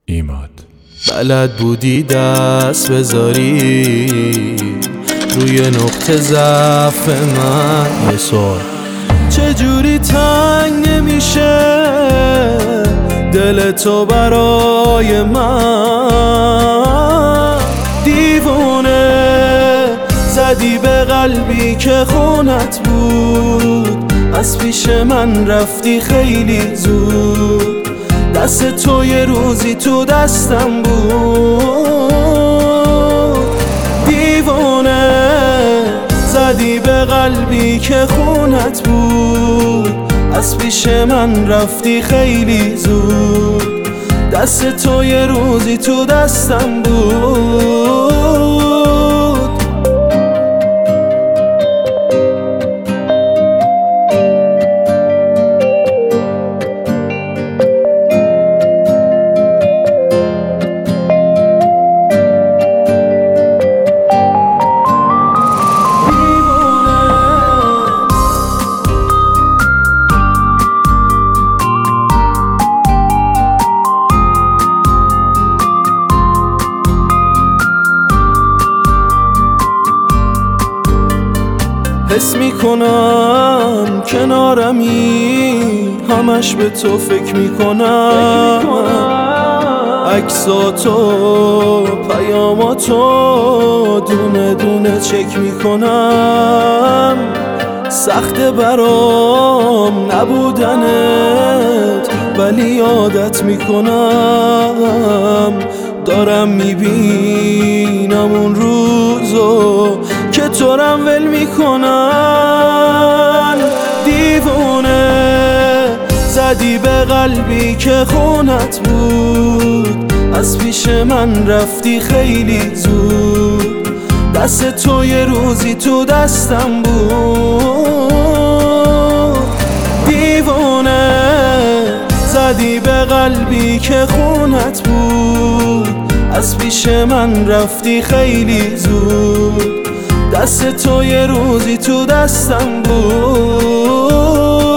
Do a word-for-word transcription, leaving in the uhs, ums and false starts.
ایماد بلد بودی دست بذاری روی نقطه ضعف من. یه سوال چجوری تنگ نمیشه دل تو برای من؟ دیوونه زدی به قلبی که خونت بود، از پیش من رفتی خیلی زود. دست تو یه روزی تو دستم بود. دیوانه زدی به قلبی که خونت بود، از پیش من رفتی خیلی زود. دست تو یه روزی تو دستم بود. حس میکنم کنارمی، همش به تو فکر میکنم. عکساتو پیاماتو دونه دونه چک میکنم. سخته برام نبودنت ولی یادت میکنم. دارم میبینم اون روزو که تو رم ول میکنن. دیوونه زدی به قلبی که خونت بود، از پیش من رفتی خیلی زود. دست تو یه روزی تو دستم بود. دیوونه زدی به قلبی که خونت بود، از پیش من رفتی خیلی زود. دست تو یه روزی تو دستم بود.